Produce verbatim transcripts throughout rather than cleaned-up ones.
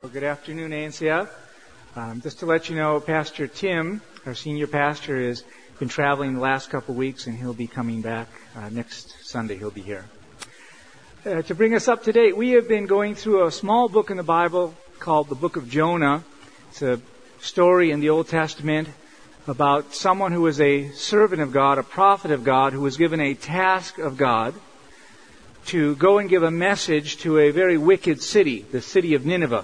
Well, good afternoon, A N C F. Um, just to let you know, Pastor Tim, our senior pastor, has been traveling the last couple of weeks, and he'll be coming back uh, next Sunday. He'll be here. Uh, to bring us up to date, we have been going through a small book in the Bible called the Book of Jonah. It's a story in the Old Testament about someone who was a servant of God, a prophet of God, who was given a task of God to go and give a message to a very wicked city, the city of Nineveh.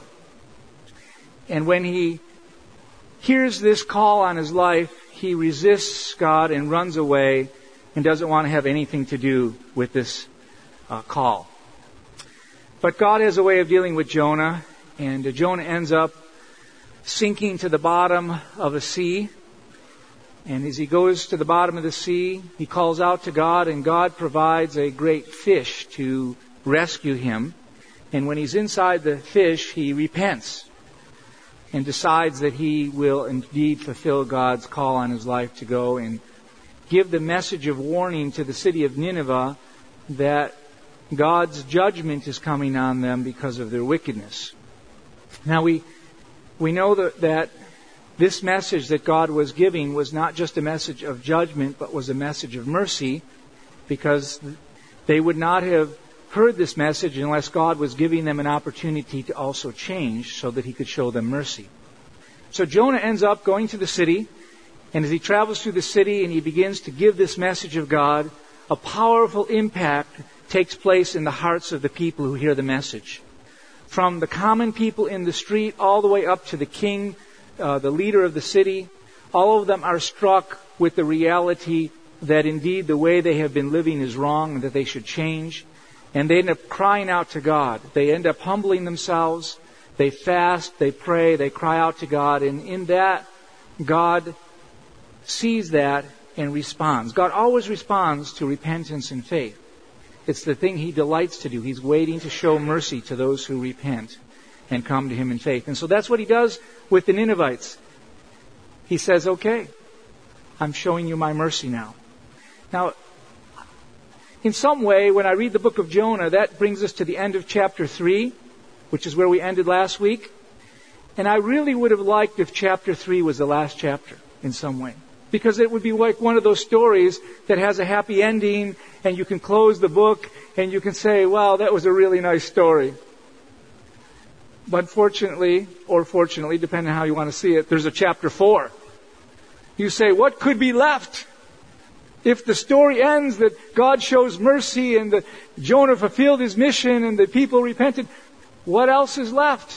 And when he hears this call on his life, he resists God and runs away and doesn't want to have anything to do with this uh, call. But God has a way of dealing with Jonah, and uh, Jonah ends up sinking to the bottom of a sea. And as he goes to the bottom of the sea, he calls out to God, and God provides a great fish to rescue him. And when he's inside the fish, he repents and decides that he will indeed fulfill God's call on his life to go and give the message of warning to the city of Nineveh that God's judgment is coming on them because of their wickedness. Now we we know that, that this message that God was giving was not just a message of judgment, but was a message of mercy, because they would not have heard this message unless God was giving them an opportunity to also change so that he could show them mercy. So Jonah ends up going to the city, and as he travels through the city and he begins to give this message of God, a powerful impact takes place in the hearts of the people who hear the message. From the common people in the street all the way up to the king, uh, the leader of the city, all of them are struck with the reality that indeed the way they have been living is wrong and that they should change. And they end up crying out to God. They end up humbling themselves. They fast, they pray, they cry out to God. And in that, God sees that and responds. God always responds to repentance and faith. It's the thing He delights to do. He's waiting to show mercy to those who repent and come to Him in faith. And so that's what He does with the Ninevites. He says, okay, I'm showing you my mercy now. Now, in some way, when I read the book of Jonah, that brings us to the end of chapter three, which is where we ended last week. And I really would have liked if chapter three was the last chapter in some way. Because it would be like one of those stories that has a happy ending, and you can close the book and you can say, wow, that was a really nice story. But unfortunately, or fortunately, depending on how you want to see it, there's a chapter four. You say, what could be left? If the story ends that God shows mercy and that Jonah fulfilled his mission and the people repented, what else is left?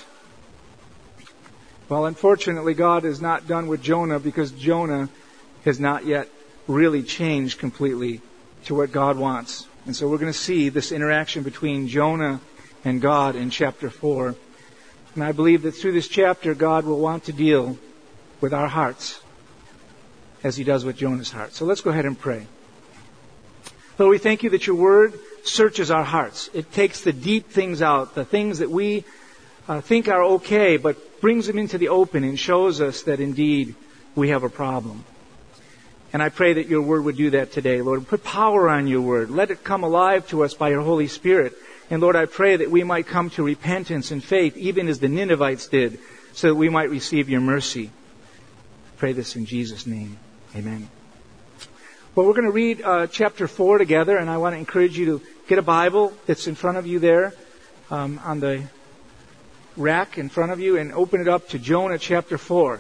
Well, unfortunately, God is not done with Jonah, because Jonah has not yet really changed completely to what God wants. And so we're going to see this interaction between Jonah and God in chapter four. And I believe that through this chapter, God will want to deal with our hearts as He does with Jonah's heart. So let's go ahead and pray. Lord, we thank You that Your Word searches our hearts. It takes the deep things out, the things that we uh, think are okay, but brings them into the open and shows us that indeed we have a problem. And I pray that Your Word would do that today, Lord. Put power on Your Word. Let it come alive to us by Your Holy Spirit. And Lord, I pray that we might come to repentance and faith, even as the Ninevites did, so that we might receive Your mercy. I pray this in Jesus' name. Amen. Well, we're going to read uh, chapter four together, and I want to encourage you to get a Bible that's in front of you there um, on the rack in front of you, and open it up to Jonah chapter four.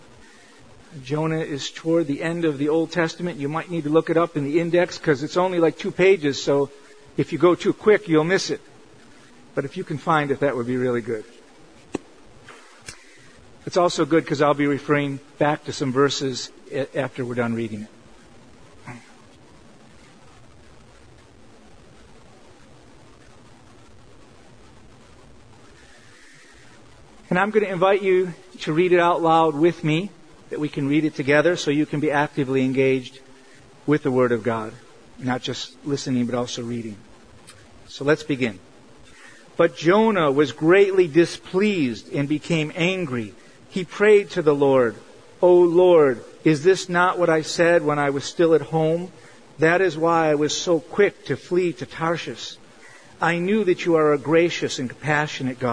Jonah is toward the end of the Old Testament. You might need to look it up in the index because it's only like two pages, so if you go too quick, you'll miss it. But if you can find it, that would be really good. It's also good because I'll be referring back to some verses after we're done reading it. And I'm going to invite you to read it out loud with me, that we can read it together so you can be actively engaged with the Word of God. Not just listening, but also reading. So let's begin. But Jonah was greatly displeased and became angry. He prayed to the Lord, O Lord, is this not what I said when I was still at home? That is why I was so quick to flee to Tarshish. I knew that You are a gracious and compassionate God,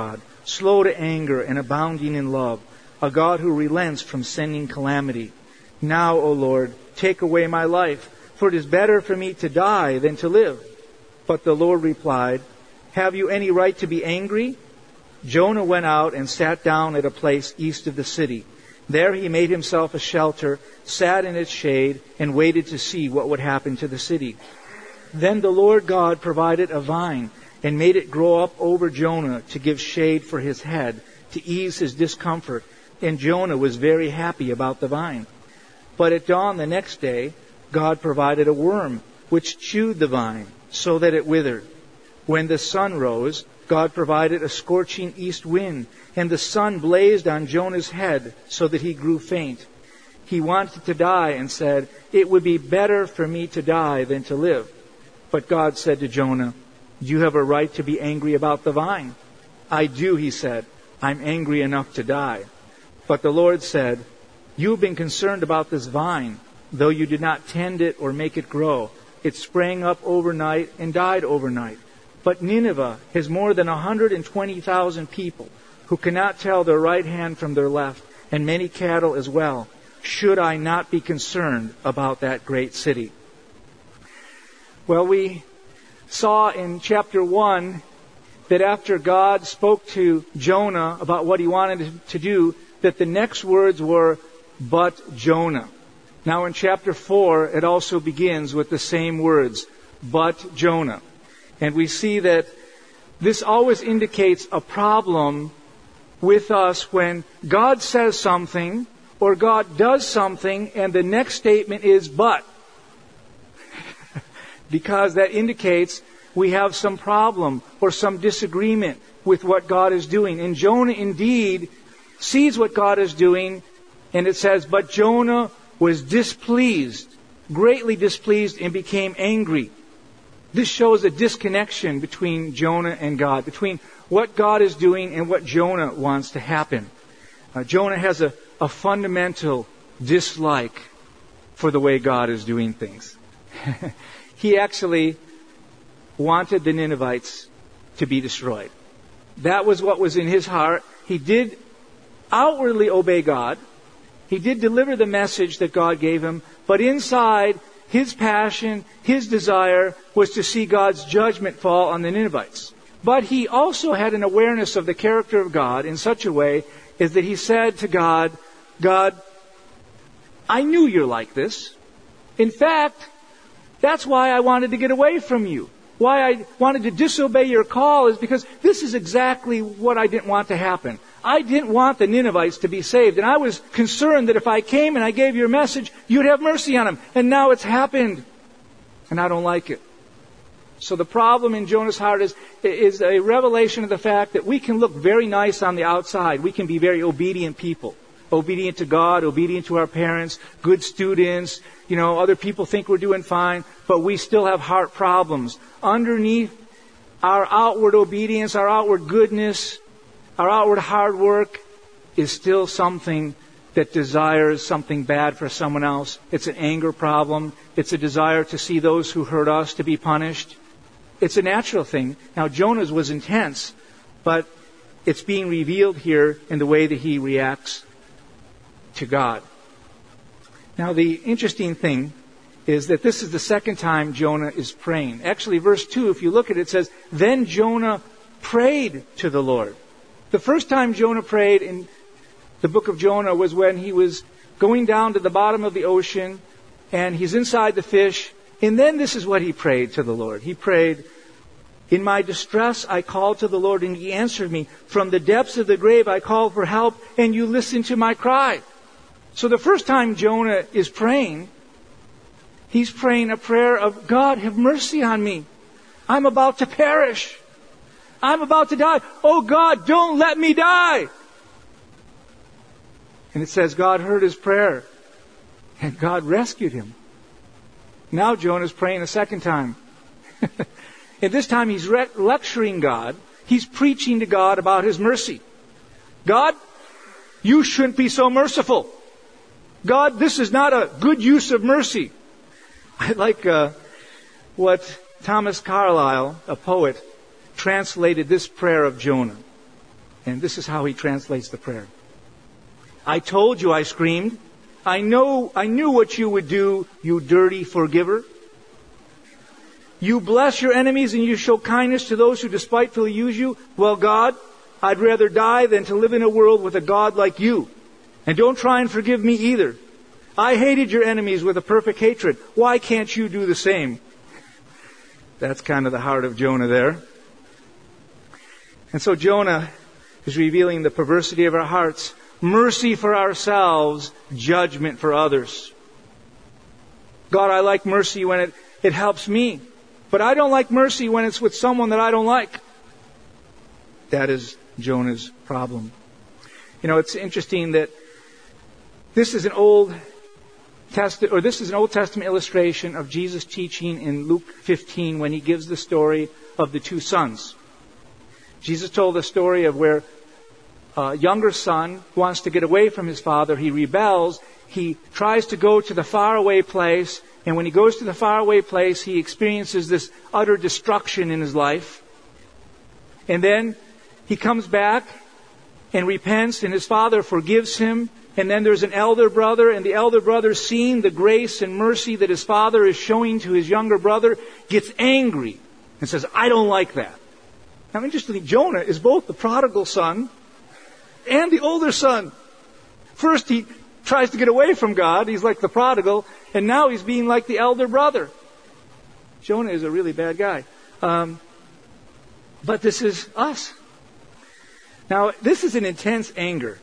slow to anger and abounding in love, a God who relents from sending calamity. Now, O Lord, take away my life, for it is better for me to die than to live." But the Lord replied, "Have you any right to be angry?" Jonah went out and sat down at a place east of the city. There he made himself a shelter, sat in its shade, and waited to see what would happen to the city. Then the Lord God provided a vine and made it grow up over Jonah to give shade for his head, to ease his discomfort. And Jonah was very happy about the vine. But at dawn the next day, God provided a worm, which chewed the vine, so that it withered. When the sun rose, God provided a scorching east wind, and the sun blazed on Jonah's head, so that he grew faint. He wanted to die and said, "It would be better for me to die than to live." But God said to Jonah, "You have a right to be angry about the vine." "I do," he said. "I'm angry enough to die." But the Lord said, "You have been concerned about this vine, though you did not tend it or make it grow. It sprang up overnight and died overnight. But Nineveh has more than one hundred twenty thousand people who cannot tell their right hand from their left, and many cattle as well. Should I not be concerned about that great city?" Well, we saw in chapter one that after God spoke to Jonah about what he wanted to do, that the next words were, "But Jonah." Now in chapter four, it also begins with the same words, "But Jonah." And we see that this always indicates a problem with us when God says something or God does something and the next statement is "but." Because that indicates we have some problem or some disagreement with what God is doing. And Jonah indeed sees what God is doing, and it says, "But Jonah was displeased, greatly displeased, and became angry." This shows a disconnection between Jonah and God, between what God is doing and what Jonah wants to happen. Uh, Jonah has a, a fundamental dislike for the way God is doing things. He actually wanted the Ninevites to be destroyed. That was what was in his heart. He did outwardly obey God. He did deliver the message that God gave him, but inside, his passion, his desire was to see God's judgment fall on the Ninevites. But he also had an awareness of the character of God in such a way is that he said to God, "God, I knew you're like this. In fact, that's why I wanted to get away from you. Why I wanted to disobey your call is because this is exactly what I didn't want to happen. I didn't want the Ninevites to be saved. And I was concerned that if I came and I gave your message, you'd have mercy on them. And now it's happened. And I don't like it." So the problem in Jonah's heart is, is a revelation of the fact that we can look very nice on the outside. We can be very obedient people. Obedient to God, obedient to our parents, good students. You know, other people think we're doing fine, but we still have heart problems. Underneath our outward obedience, our outward goodness, our outward hard work is still something that desires something bad for someone else. It's an anger problem. It's a desire to see those who hurt us to be punished. It's a natural thing. Now, Jonah's was intense, but it's being revealed here in the way that he reacts to God. Now, the interesting thing is that this is the second time Jonah is praying. Actually, verse two, if you look at it, it says, "Then Jonah prayed to the Lord." The first time Jonah prayed in the book of Jonah was when he was going down to the bottom of the ocean and he's inside the fish. And then this is what he prayed to the Lord. He prayed, "In my distress I called to the Lord and He answered me. From the depths of the grave I called for help and You listened to my cry." So the first time Jonah is praying, he's praying a prayer of, "God, have mercy on me. I'm about to perish. I'm about to die. Oh God, don't let me die." And it says God heard his prayer and God rescued him. Now Jonah's praying a second time. And this time he's re- lecturing God. He's preaching to God about His mercy. "God, you shouldn't be so merciful. God, this is not a good use of mercy." I like uh, what Thomas Carlyle, a poet, translated this prayer of Jonah. And this is how he translates the prayer. I told you, I screamed. I know, I knew what you would do, you dirty forgiver. You bless your enemies and you show kindness to those who despitefully use you. Well, God, I'd rather die than to live in a world with a God like you. And don't try and forgive me either. I hated your enemies with a perfect hatred. Why can't you do the same? That's kind of the heart of Jonah there. And so Jonah is revealing the perversity of our hearts. Mercy for ourselves, judgment for others. God, I like mercy when it, it helps me. But I don't like mercy when it's with someone that I don't like. That is Jonah's problem. You know, it's interesting that this is an Old Testament, or this is an Old Testament illustration of Jesus' teaching in Luke fifteen when he gives the story of the two sons. Jesus told the story of where a younger son wants to get away from his father. He rebels. He tries to go to the faraway place. And when he goes to the faraway place, he experiences this utter destruction in his life. And then he comes back and repents, and his father forgives him. And then there's an elder brother, and the elder brother, seeing the grace and mercy that his father is showing to his younger brother, gets angry and says, I don't like that. Now, interestingly, Jonah is both the prodigal son and the older son. First, he tries to get away from God. He's like the prodigal. And now he's being like the elder brother. Jonah is a really bad guy. Um, but this is us. Now, this is an intense anger.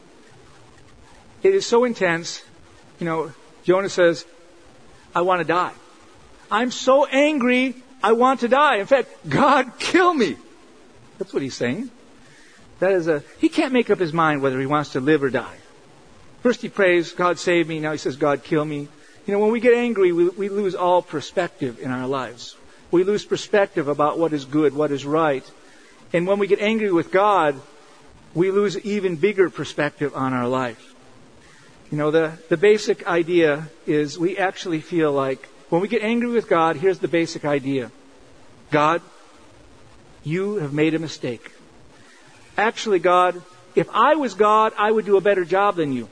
It is so intense. You know, Jonah says, I want to die. I'm so angry, I want to die. In fact, God, kill me. That's what he's saying. That is a, he can't make up his mind whether he wants to live or die. First he prays, God save me. Now he says, God kill me. You know, when we get angry, we, we lose all perspective in our lives. We lose perspective about what is good, what is right. And when we get angry with God, we lose even bigger perspective on our life. You know, the, the basic idea is we actually feel like when we get angry with God, here's the basic idea. God, you have made a mistake. Actually, God, if I was God, I would do a better job than you.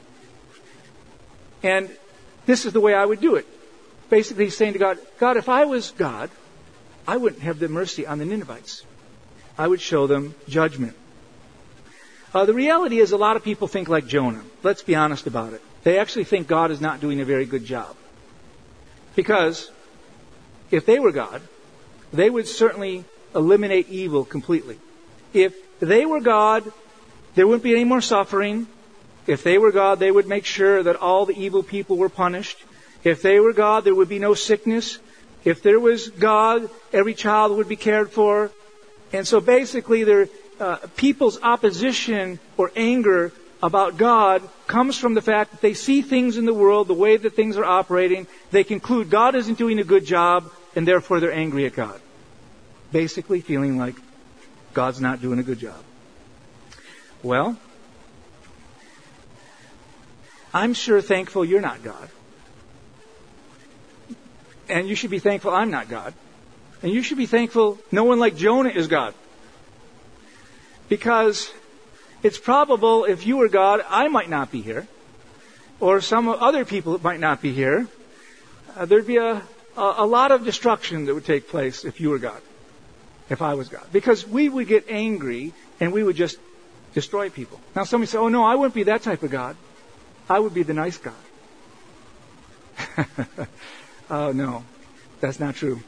And this is the way I would do it. Basically, he's saying to God, God, if I was God, I wouldn't have the mercy on the Ninevites. I would show them judgment. Uh, the reality is a lot of people think like Jonah. Let's be honest about it. They actually think God is not doing a very good job. Because if they were God, they would certainly eliminate evil completely. If they were God, there wouldn't be any more suffering. If they were God, they would make sure that all the evil people were punished. If they were God, there would be no sickness. If there was God, every child would be cared for. And so basically, there, uh, people's opposition or anger about God comes from the fact that they see things in the world, the way that things are operating. They conclude God isn't doing a good job, and therefore they're angry at God. Basically feeling like God's not doing a good job. Well, I'm sure thankful you're not God. And you should be thankful I'm not God. And you should be thankful no one like Jonah is God. Because it's probable if you were God, I might not be here. Or some other people might not be here. Uh, there'd be a, a, a lot of destruction that would take place if you were God. If I was God. Because we would get angry and we would just destroy people. Now somebody say, oh no, I wouldn't be that type of God. I would be the nice God. Oh no, that's not true.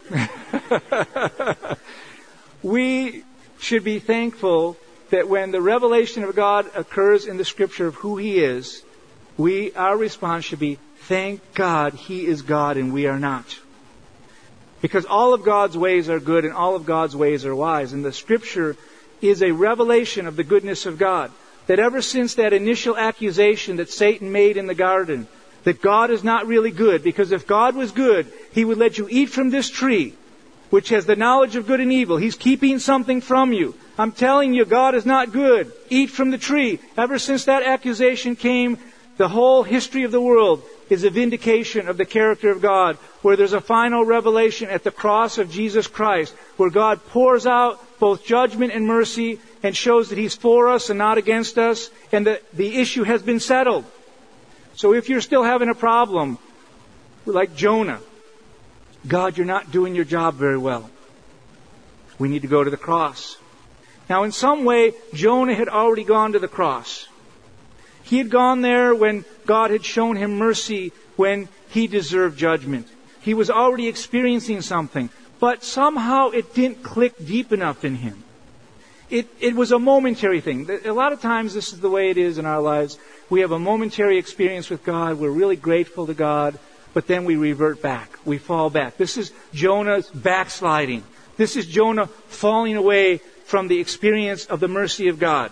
We should be thankful that when the revelation of God occurs in the Scripture of who He is, we, our response should be, thank God He is God and we are not. Because all of God's ways are good and all of God's ways are wise. And the Scripture is a revelation of the goodness of God. That ever since that initial accusation that Satan made in the garden, that God is not really good, because if God was good, He would let you eat from this tree, which has the knowledge of good and evil. He's keeping something from you. I'm telling you, God is not good. Eat from the tree. Ever since that accusation came, The whole history of the world is a vindication of the character of God, where there's a final revelation at the cross of Jesus Christ, where God pours out both judgment and mercy and shows that He's for us and not against us, and that the issue has been settled. So if you're still having a problem, like Jonah, God, you're not doing your job very well. We need to go to the cross. Now, in some way, Jonah had already gone to the cross. He had gone there when God had shown him mercy when he deserved judgment. He was already experiencing something, but somehow it didn't click deep enough in him. It, it was a momentary thing. A lot of times this is the way it is in our lives. We have a momentary experience with God. We're really grateful to God, but then we revert back. We fall back. This is Jonah's backsliding. This is Jonah falling away from the experience of the mercy of God.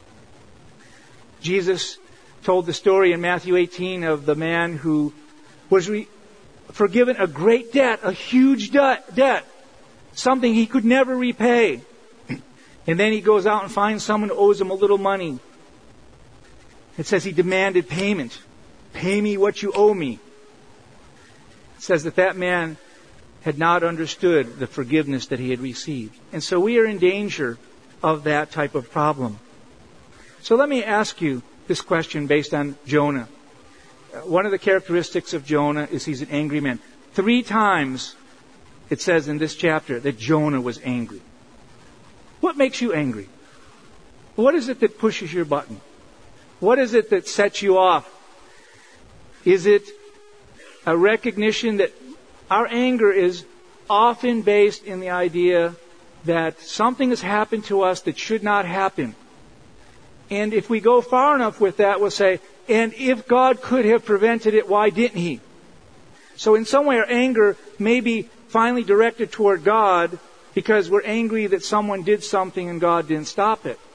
Jesus told the story in Matthew eighteen of the man who was re- forgiven a great debt, a huge de- debt, something he could never repay. And then he goes out and finds someone who owes him a little money. It says he demanded payment. Pay me what you owe me. It says that that man had not understood the forgiveness that he had received. And so we are in danger of that type of problem. So let me ask you this question based on Jonah. One of the characteristics of Jonah is he's an angry man. Three times it says in this chapter that Jonah was angry. What makes you angry? What is it that pushes your button? What is it that sets you off? Is it a recognition that our anger is often based in the idea that something has happened to us that should not happen? And if we go far enough with that, we'll say, and if God could have prevented it, why didn't He? So in some way our anger may be finally directed toward God because we're angry that someone did something and God didn't stop it.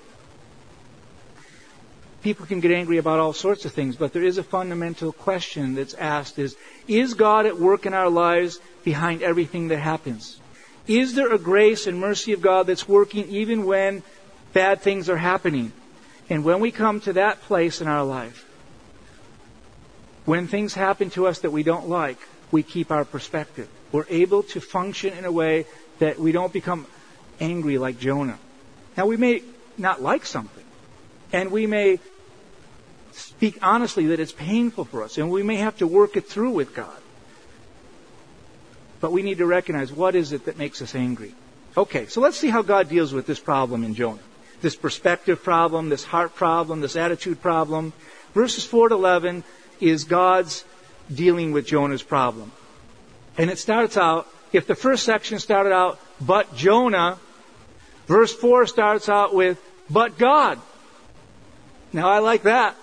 People can get angry about all sorts of things, but there is a fundamental question that's asked is, is God at work in our lives behind everything that happens? Is there a grace and mercy of God that's working even when bad things are happening? And when we come to that place in our life, when things happen to us that we don't like, we keep our perspective. We're able to function in a way that we don't become angry like Jonah. Now, we may not like something, and we may speak honestly that it's painful for us, and we may have to work it through with God. But we need to recognize, what is it that makes us angry? Okay, so let's see how God deals with this problem in Jonah. This perspective problem, this heart problem, this attitude problem. Verses four to eleven is God's dealing with Jonah's problem. And it starts out, if the first section started out, but Jonah, verse four starts out with, but God. Now I like that.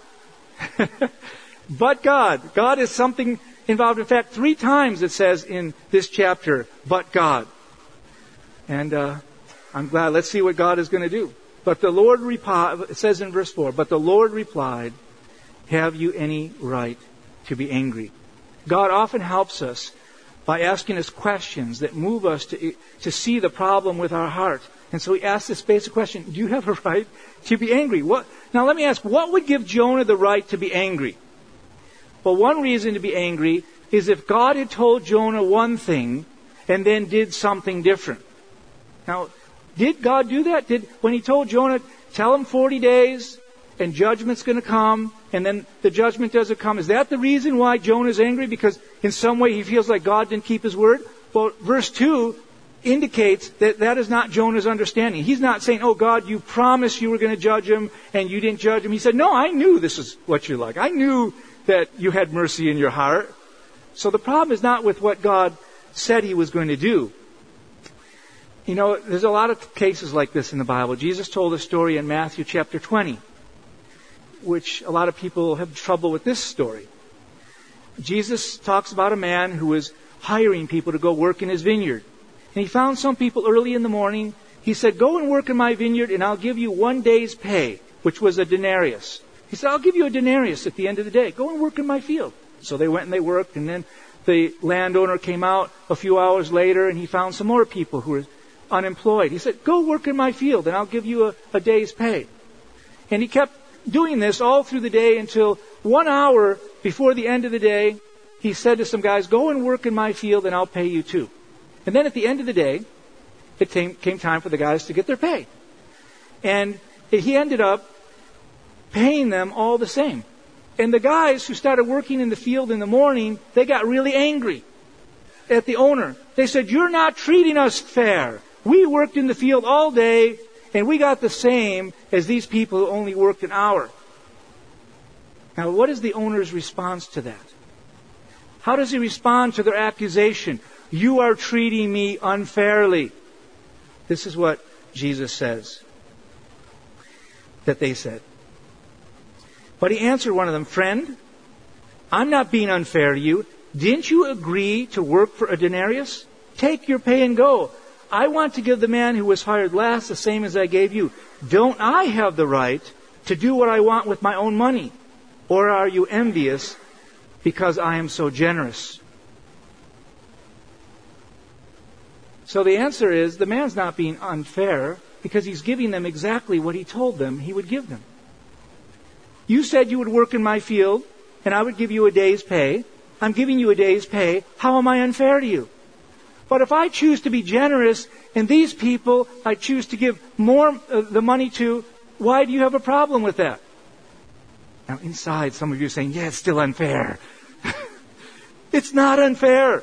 But God. God is something involved. In fact, three times it says in this chapter, but God. And uh, I'm glad. Let's see what God is going to do. But the Lord replied, it says in verse four, but the Lord replied, have you any right to be angry? God often helps us by asking us questions that move us to, to see the problem with our heart. And so He asks this basic question, do you have a right to be angry? What? Now let me ask, what would give Jonah the right to be angry? Well, one reason to be angry is if God had told Jonah one thing and then did something different. Now, did God do that? Did when He told Jonah, tell him forty days and judgment's going to come, and then the judgment doesn't come? Is that the reason why Jonah's angry? Because in some way he feels like God didn't keep His word? Well, verse two indicates that that is not Jonah's understanding. He's not saying, oh God, you promised you were going to judge him and you didn't judge him. He said, no, I knew this is what you're like. I knew that you had mercy in your heart. So the problem is not with what God said He was going to do. You know, there's a lot of cases like this in the Bible. Jesus told a story in Matthew chapter twenty, which a lot of people have trouble with this story. Jesus talks about a man who was hiring people to go work in his vineyard. And he found some people early in the morning. He said, go and work in my vineyard and I'll give you one day's pay, which was a denarius. He said, I'll give you a denarius at the end of the day. Go and work in my field. So they went and they worked, and then the landowner came out a few hours later and he found some more people who were unemployed. He said, go work in my field and I'll give you a, a day's pay. And he kept doing this all through the day until one hour before the end of the day, he said to some guys, go and work in my field and I'll pay you too. And then at the end of the day, it came, came time for the guys to get their pay. And he ended up paying them all the same. And the guys who started working in the field in the morning, they got really angry at the owner. They said, you're not treating us fair. We worked in the field all day and we got the same as these people who only worked an hour. Now, what is the owner's response to that? How does he respond to their accusation? You are treating me unfairly. This is what Jesus says that they said. But he answered one of them, friend, I'm not being unfair to you. Didn't you agree to work for a denarius? Take your pay and go. I want to give the man who was hired last the same as I gave you. Don't I have the right to do what I want with my own money? Or are you envious because I am so generous? So the answer is, the man's not being unfair because he's giving them exactly what he told them he would give them. You said you would work in my field and I would give you a day's pay. I'm giving you a day's pay. How am I unfair to you? But if I choose to be generous and these people I choose to give more of the money to, why do you have a problem with that? Now inside, some of you are saying, yeah, it's still unfair. It's not unfair.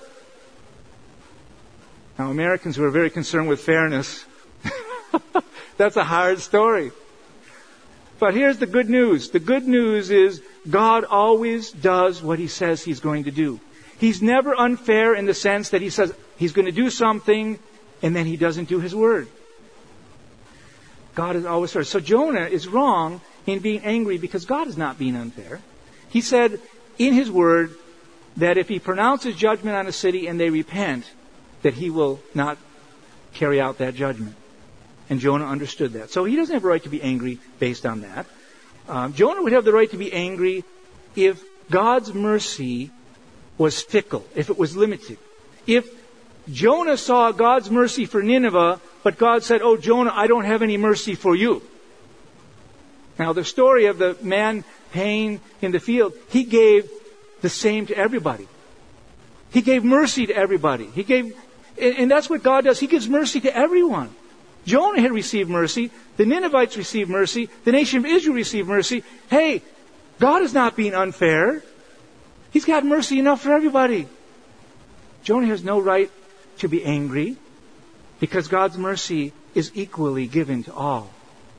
Now Americans who are very concerned with fairness, that's a hard story. But here's the good news. The good news is God always does what He says He's going to do. He's never unfair in the sense that He says He's going to do something and then He doesn't do His word. God is always fair. So Jonah is wrong in being angry because God is not being unfair. He said in His word that if He pronounces judgment on a city and they repent, that He will not carry out that judgment. And Jonah understood that. So he doesn't have a right to be angry based on that. Um, Jonah would have the right to be angry if God's mercy was fickle, if it was limited. If Jonah saw God's mercy for Nineveh, but God said, oh, Jonah, I don't have any mercy for you. Now, the story of the man paying in the field, he gave the same to everybody. He gave mercy to everybody. He gave, and, and that's what God does. He gives mercy to everyone. Jonah had received mercy. The Ninevites received mercy. The nation of Israel received mercy. Hey, God is not being unfair. He's got mercy enough for everybody. Jonah has no right to be angry because God's mercy is equally given to all.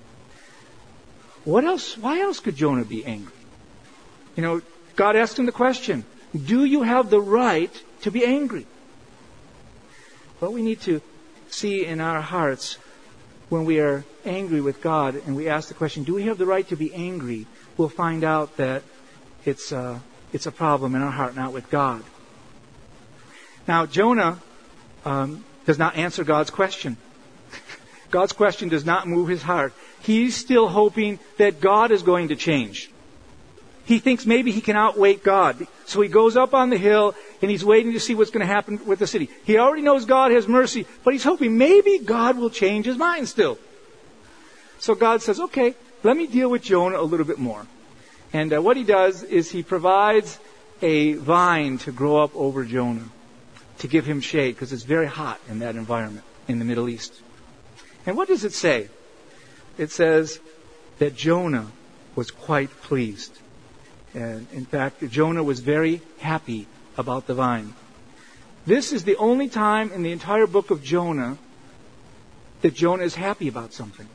What else? Why else could Jonah be angry? You know, God asked him the question, do you have the right to be angry? Well, we need to see in our hearts when we are angry with God and we ask the question, do we have the right to be angry? We'll find out that it's a, it's a problem in our heart, not with God. Now, Jonah um, does not answer God's question. God's question does not move his heart. He's still hoping that God is going to change. He thinks maybe he can outwait God. So he goes up on the hill and he's waiting to see what's going to happen with the city. He already knows God has mercy, but he's hoping maybe God will change his mind still. So God says, okay, let me deal with Jonah a little bit more. And uh, what he does is he provides a vine to grow up over Jonah to give him shade because it's very hot in that environment in the Middle East. And what does it say? It says that Jonah was quite pleased. And in fact, Jonah was very happy about the vine. This is the only time in the entire book of Jonah that Jonah is happy about something.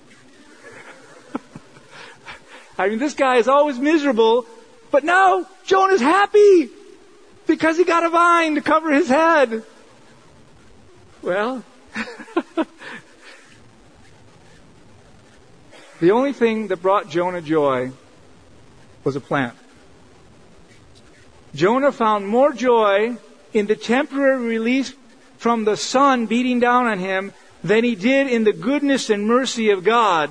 I mean, this guy is always miserable, but now Jonah's happy because he got a vine to cover his head. Well, the only thing that brought Jonah joy was a plant. Jonah found more joy in the temporary release from the sun beating down on him than he did in the goodness and mercy of God.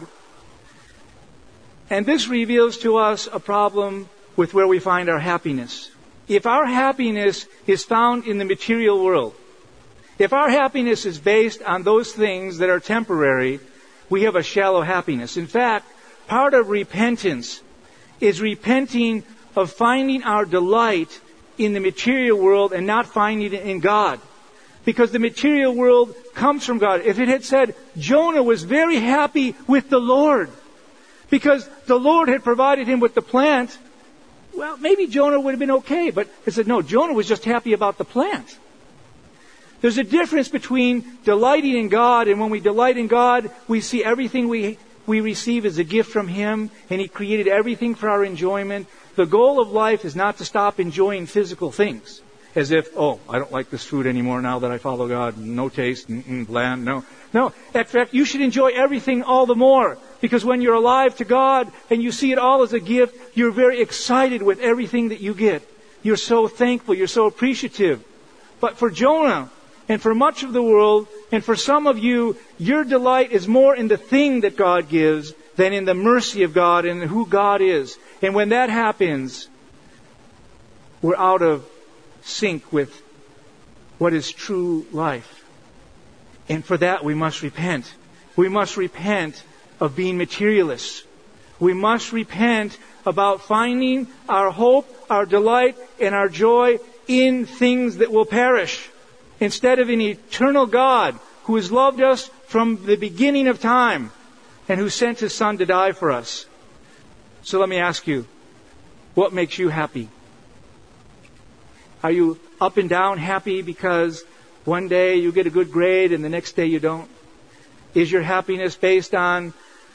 And this reveals to us a problem with where we find our happiness. If our happiness is found in the material world, if our happiness is based on those things that are temporary, we have a shallow happiness. In fact, part of repentance is repenting of finding our delight in the material world and not finding it in God. Because the material world comes from God. If it had said Jonah was very happy with the Lord because the Lord had provided him with the plant, well, maybe Jonah would have been okay. But it said, no, Jonah was just happy about the plant. There's a difference between delighting in God, and when we delight in God, we see everything we we receive as a gift from Him, and He created everything for our enjoyment. The goal of life is not to stop enjoying physical things, as if, oh, I don't like this food anymore now that I follow God. No taste, mm-mm, bland, no. No, in fact, you should enjoy everything all the more, because when you're alive to God and you see it all as a gift, you're very excited with everything that you get. You're so thankful, you're so appreciative. But for Jonah, and for much of the world, and for some of you, your delight is more in the thing that God gives than in the mercy of God and who God is. And when that happens, we're out of sync with what is true life. And for that, we must repent. We must repent of being materialists. We must repent about finding our hope, our delight, and our joy in things that will perish, instead of an eternal God who has loved us from the beginning of time and who sent His Son to die for us. So let me ask you, what makes you happy? Are you up and down happy because one day you get a good grade and the next day you don't? Is your happiness based on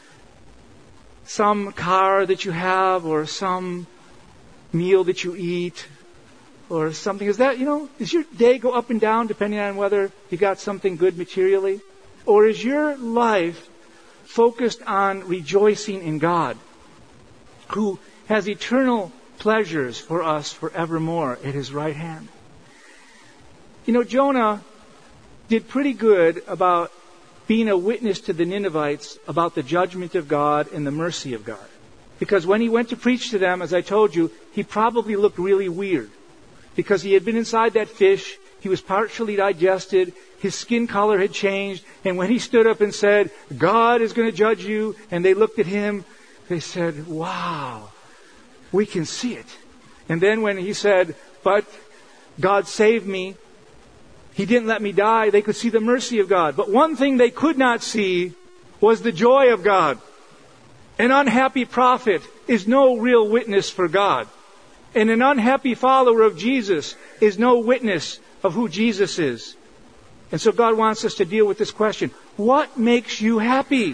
some car that you have or some meal that you eat? Or something. Is that, you know, does your day go up and down depending on whether you got something good materially? Or is your life focused on rejoicing in God, who has eternal pleasures for us forevermore at His right hand? You know, Jonah did pretty good about being a witness to the Ninevites about the judgment of God and the mercy of God. Because when he went to preach to them, as I told you, he probably looked really weird. Because he had been inside that fish, he was partially digested, his skin color had changed, and when he stood up and said, God is going to judge you, and they looked at him, they said, wow, we can see it. And then when he said, but God saved me, He didn't let me die, they could see the mercy of God. But one thing they could not see was the joy of God. An unhappy prophet is no real witness for God. And an unhappy follower of Jesus is no witness of who Jesus is. And so God wants us to deal with this question. What makes you happy?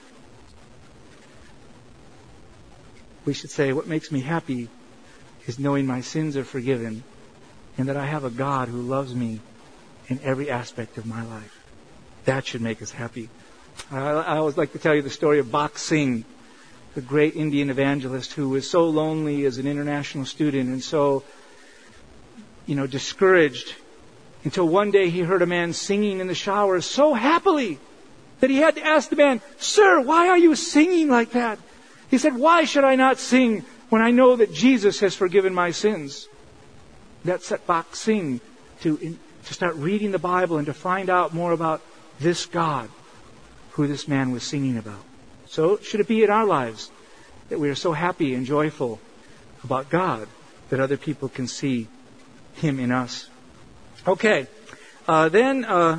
We should say, what makes me happy is knowing my sins are forgiven and that I have a God who loves me in every aspect of my life. That should make us happy. I, I always like to tell you the story of Bach Singh, the great Indian evangelist who was so lonely as an international student and so, you know, discouraged until one day he heard a man singing in the shower so happily that he had to ask the man, Sir, why are you singing like that? He said, why should I not sing when I know that Jesus has forgiven my sins? That set Bach Singh to, in, to start reading the Bible and to find out more about this God who this man was singing about. So should it be in our lives that we are so happy and joyful about God that other people can see Him in us? Okay, uh, then uh,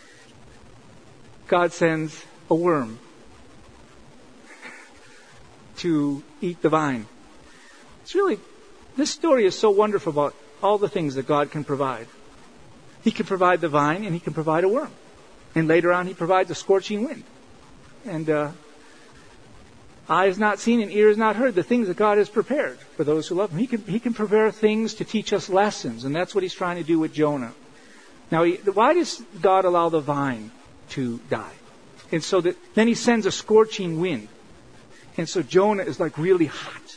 God sends a worm to eat the vine. It's really, this story is so wonderful about all the things that God can provide. He can provide the vine and He can provide a worm. And later on He provides a scorching wind. And uh, eye has not seen and ear has not heard the things that God has prepared for those who love Him. He can, he can prepare things to teach us lessons, and that's what He's trying to do with Jonah. Now, he, why does God allow the vine to die? And so that then He sends a scorching wind. And so Jonah is like really hot.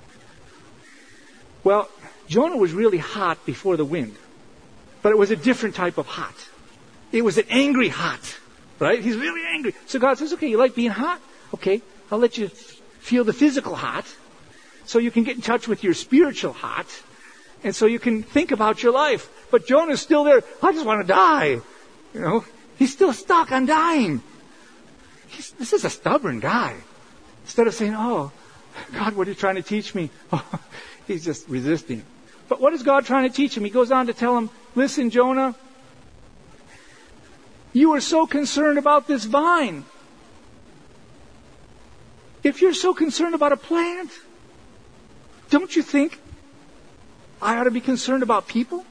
Well, Jonah was really hot before the wind. But it was a different type of hot. It was an angry hot. Right? He's really angry. So God says, okay, you like being hot? Okay, I'll let you feel the physical hot so you can get in touch with your spiritual hot and so you can think about your life. But Jonah's still there. I just want to die. You know, he's still stuck on dying. He's, this is a stubborn guy. Instead of saying, oh, God, what are you trying to teach me? Oh, he's just resisting. But what is God trying to teach him? He goes on to tell him, listen, Jonah, you are so concerned about this vine. If you're so concerned about a plant, don't you think I ought to be concerned about people?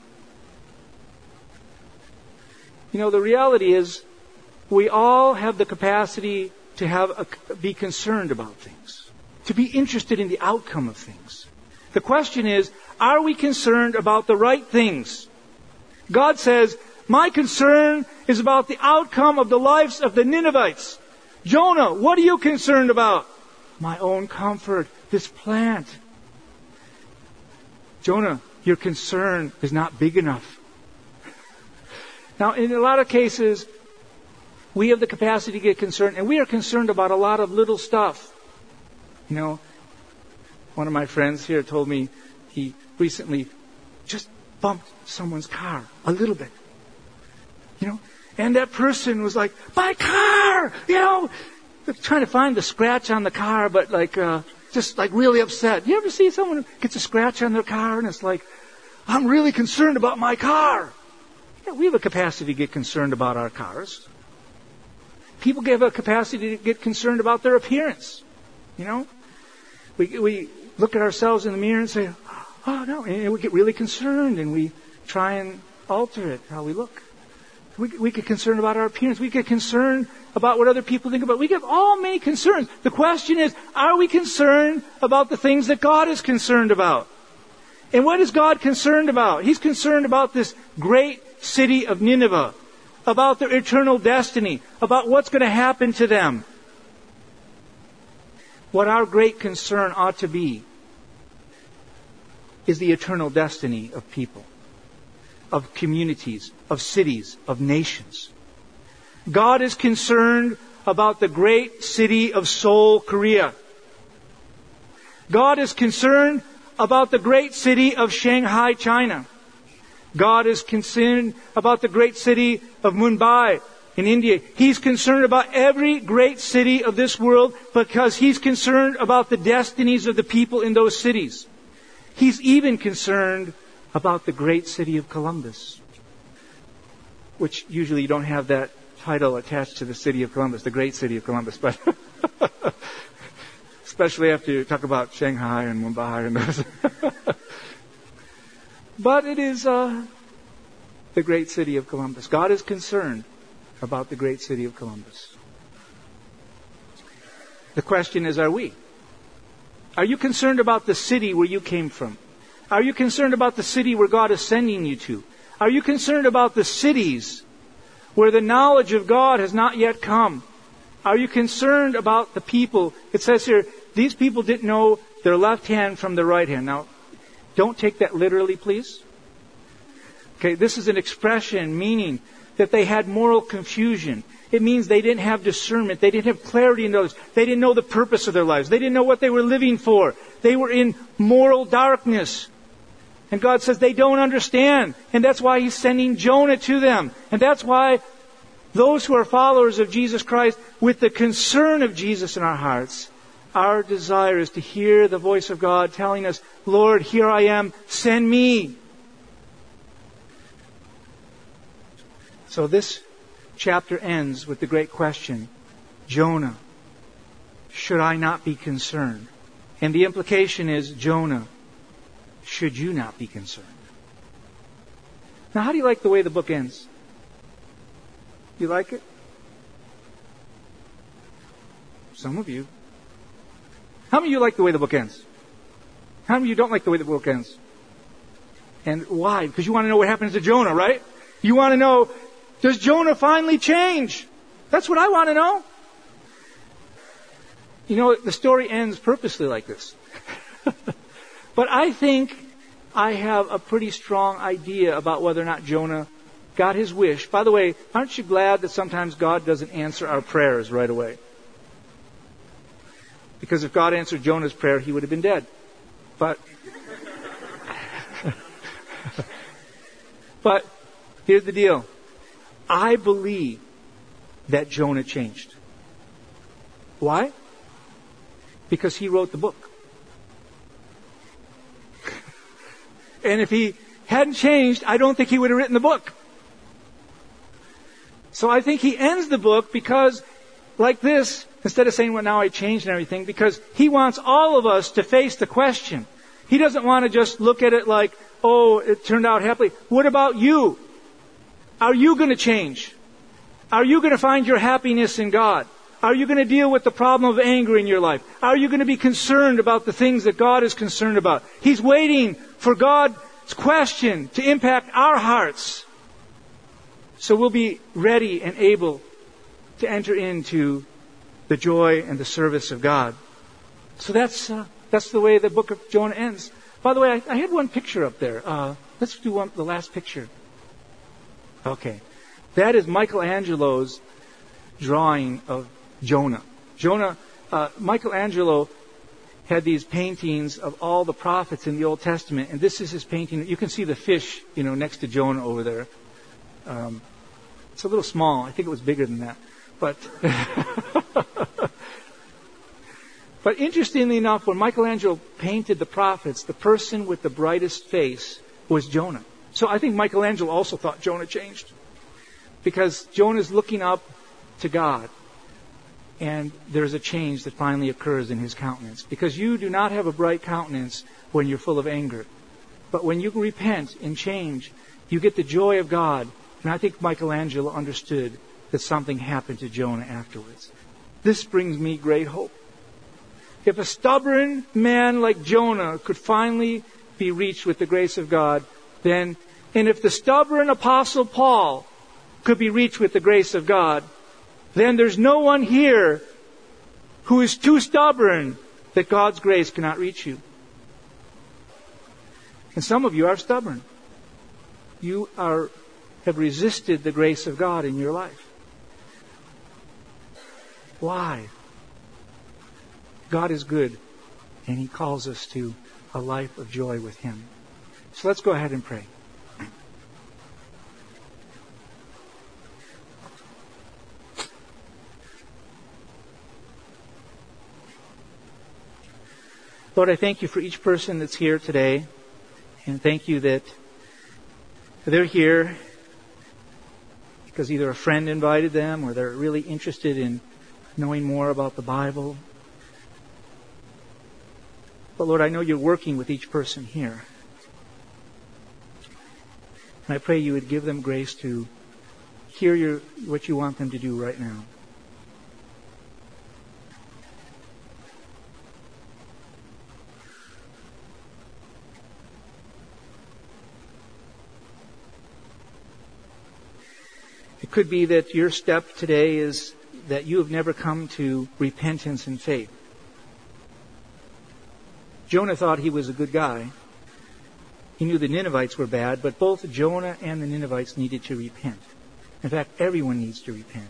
You know, the reality is we all have the capacity to have a, be concerned about things, to be interested in the outcome of things. The question is, are we concerned about the right things? God says, my concern is about the outcome of the lives of the Ninevites. Jonah, what are you concerned about? My own comfort, this plant. Jonah, your concern is not big enough. Now, in a lot of cases, we have the capacity to get concerned, and we are concerned about a lot of little stuff. You know, one of my friends here told me he recently just bumped someone's car a little bit. You know, and that person was like, my car! You know, trying to find the scratch on the car, but like, uh, just like really upset. You ever see someone who gets a scratch on their car and it's like, I'm really concerned about my car? Yeah, we have a capacity to get concerned about our cars. People have a capacity to get concerned about their appearance. You know, we we look at ourselves in the mirror and say, oh no, and we get really concerned and we try and alter it, how we look. We, we get concerned about our appearance. We get concerned about what other people think about. We get all many concerns. The question is, are we concerned about the things that God is concerned about? And what is God concerned about? He's concerned about this great city of Nineveh, about their eternal destiny, about what's going to happen to them. What our great concern ought to be is the eternal destiny of people, of communities, of cities, of nations. God is concerned about the great city of Seoul, Korea. God is concerned about the great city of Shanghai, China. God is concerned about the great city of Mumbai in India. He's concerned about every great city of this world because He's concerned about the destinies of the people in those cities. He's even concerned about the great city of Columbus, which usually you don't have that title attached to the city of Columbus, the great city of Columbus, but especially after you talk about Shanghai and Mumbai and those. But it is uh, the great city of Columbus. God is concerned about the great city of Columbus. The question is, are we? Are you concerned about the city where you came from? Are you concerned about the city where God is sending you to? Are you concerned about the cities where the knowledge of God has not yet come? Are you concerned about the people? It says here, these people didn't know their left hand from their right hand. Now, don't take that literally, please. Okay, this is an expression meaning that they had moral confusion. It means they didn't have discernment. They didn't have clarity in those. They didn't know the purpose of their lives. They didn't know what they were living for. They were in moral darkness. And God says they don't understand. And that's why He's sending Jonah to them. And that's why those who are followers of Jesus Christ, with the concern of Jesus in our hearts, our desire is to hear the voice of God telling us, Lord, here I am, send me. So this chapter ends with the great question, Jonah, should I not be concerned? And the implication is, Jonah, should you not be concerned? Now, how do you like the way the book ends? You like it? Some of you. How many of you like the way the book ends? How many of you don't like the way the book ends? And why? Because you want to know what happens to Jonah, right? You want to know, does Jonah finally change? That's what I want to know. You know, the story ends purposely like this. But I think I have a pretty strong idea about whether or not Jonah got his wish. By the way, aren't you glad that sometimes God doesn't answer our prayers right away? Because if God answered Jonah's prayer, he would have been dead. But, but here's the deal. I believe that Jonah changed. Why? because he wrote the book. And if he hadn't changed, I don't think he would have written the book. So I think he ends the book because, like this, instead of saying, well, now I changed and everything, because he wants all of us to face the question. He doesn't want to just look at it like, oh, it turned out happily. What about you? Are you going to change? Are you going to find your happiness in God? Are you going to deal with the problem of anger in your life? Are you going to be concerned about the things that God is concerned about? He's waiting for God's question to impact our hearts, so we'll be ready and able to enter into the joy and the service of God. So that's uh, that's the way the book of Jonah ends. By the way, I, I had one picture up there. Uh, let's do one, the last picture. Okay. That is Michelangelo's drawing of Jonah. Jonah, uh, Michelangelo had these paintings of all the prophets in the Old Testament, and this is his painting. You can see the fish, you know, next to Jonah over there. Um, it's a little small. I think it was bigger than that. But, but interestingly enough, when Michelangelo painted the prophets, the person with the brightest face was Jonah. So I think Michelangelo also thought Jonah changed, because Jonah's looking up to God, and there's a change that finally occurs in his countenance. Because you do not have a bright countenance when you're full of anger. But when you repent and change, you get the joy of God. And I think Michelangelo understood that something happened to Jonah afterwards. This brings me great hope. If a stubborn man like Jonah could finally be reached with the grace of God, then, and if the stubborn Apostle Paul could be reached with the grace of God, then there's no one here who is too stubborn that God's grace cannot reach you. And some of you are stubborn. You are have resisted the grace of God in your life. Why? God is good, and He calls us to a life of joy with Him. So let's go ahead and pray. Lord, I thank You for each person that's here today, and thank You that they're here because either a friend invited them or they're really interested in knowing more about the Bible. But Lord, I know You're working with each person here. And I pray You would give them grace to hear your, what You want them to do right now. It could be that your step today is that you have never come to repentance and faith. Jonah thought he was a good guy. He knew the Ninevites were bad, but both Jonah and the Ninevites needed to repent. In fact, everyone needs to repent.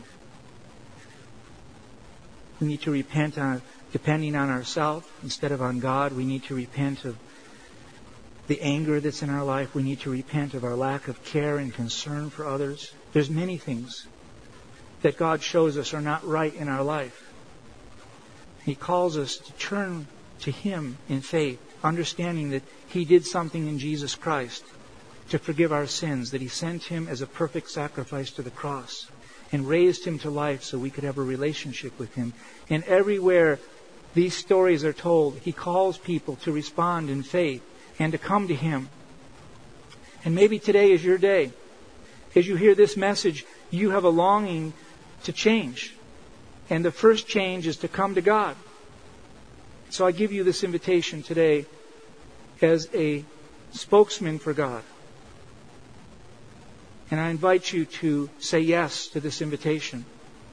We need to repent on, depending on ourselves instead of on God. We need to repent of the anger that's in our life. We need to repent of our lack of care and concern for others. There's many things that God shows us are not right in our life. He calls us to turn to Him in faith, understanding that He did something in Jesus Christ to forgive our sins, that He sent Him as a perfect sacrifice to the cross and raised Him to life so we could have a relationship with Him. And everywhere these stories are told, He calls people to respond in faith and to come to Him. And maybe today is your day. As you hear this message, you have a longing to change. And the first change is to come to God. So I give you this invitation today as a spokesman for God. And I invite you to say yes to this invitation.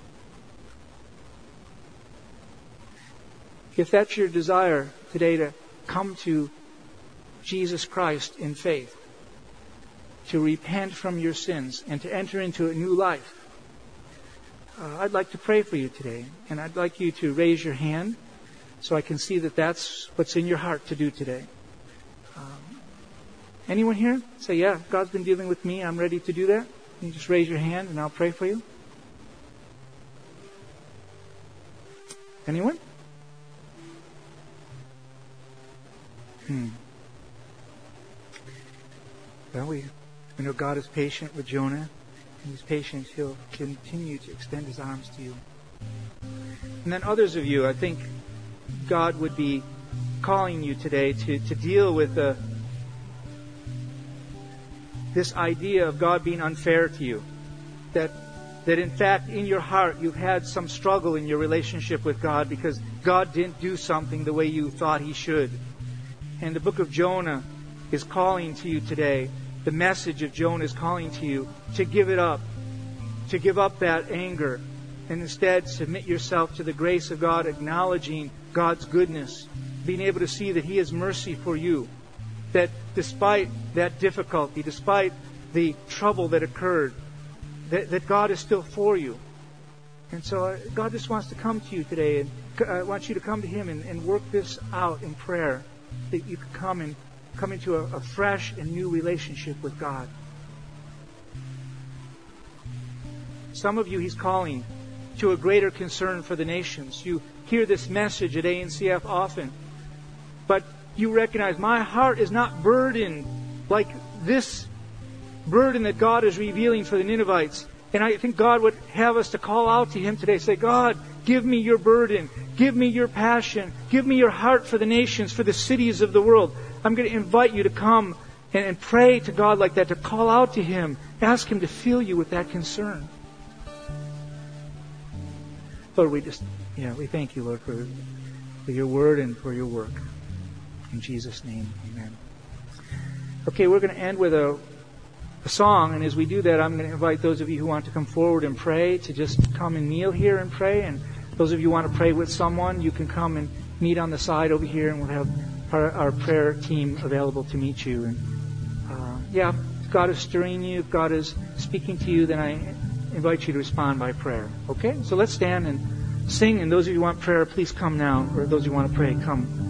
If that's your desire today, to come to Jesus Christ in faith, to repent from your sins and to enter into a new life, uh, I'd like to pray for you today. And I'd like you to raise your hand so I can see that that's what's in your heart to do today. Um, anyone here? Say, yeah, God's been dealing with me. I'm ready to do that. You just raise your hand and I'll pray for you. Anyone? Hmm. Well, we, we know God is patient with Jonah, and He's patient. He'll continue to extend His arms to you. And then others of you, I think God would be calling you today to, to deal with the, this idea of God being unfair to you. That, that in fact, in your heart, you've had some struggle in your relationship with God because God didn't do something the way you thought He should. And the book of Jonah is calling to you today. The message of Jonah is calling to you to give it up. To give up that anger. And instead submit yourself to the grace of God, acknowledging God's goodness. Being able to see that He has mercy for you. That despite that difficulty, despite the trouble that occurred, that, that God is still for you. And so uh, God just wants to come to you today and uh, wants you to come to Him and, and work this out in prayer. That you can come and come into a, a fresh and new relationship with God. Some of you He's calling to a greater concern for the nations. You hear this message at A N C F often. But you recognize my heart is not burdened like this burden that God is revealing for the Ninevites. And I think God would have us to call out to Him today. Say, God, give me your burden. Give me your passion. Give me your heart for the nations, for the cities of the world. I'm going to invite you to come and, and pray to God like that, to call out to Him. Ask Him to fill you with that concern. Lord, we just, yeah, we thank you, Lord, for, for your word and for your work. In Jesus' name, amen. Okay, we're going to end with a, a song, and as we do that, I'm going to invite those of you who want to come forward and pray to just come and kneel here and pray, and those of you who want to pray with someone, you can come and meet on the side over here, and we'll have our, our prayer team available to meet you. And uh, yeah, if God is stirring you, if God is speaking to you, then I invite you to respond by prayer. Okay? So let's stand and sing, and those of you who want prayer, please come now, or those who want to pray, come.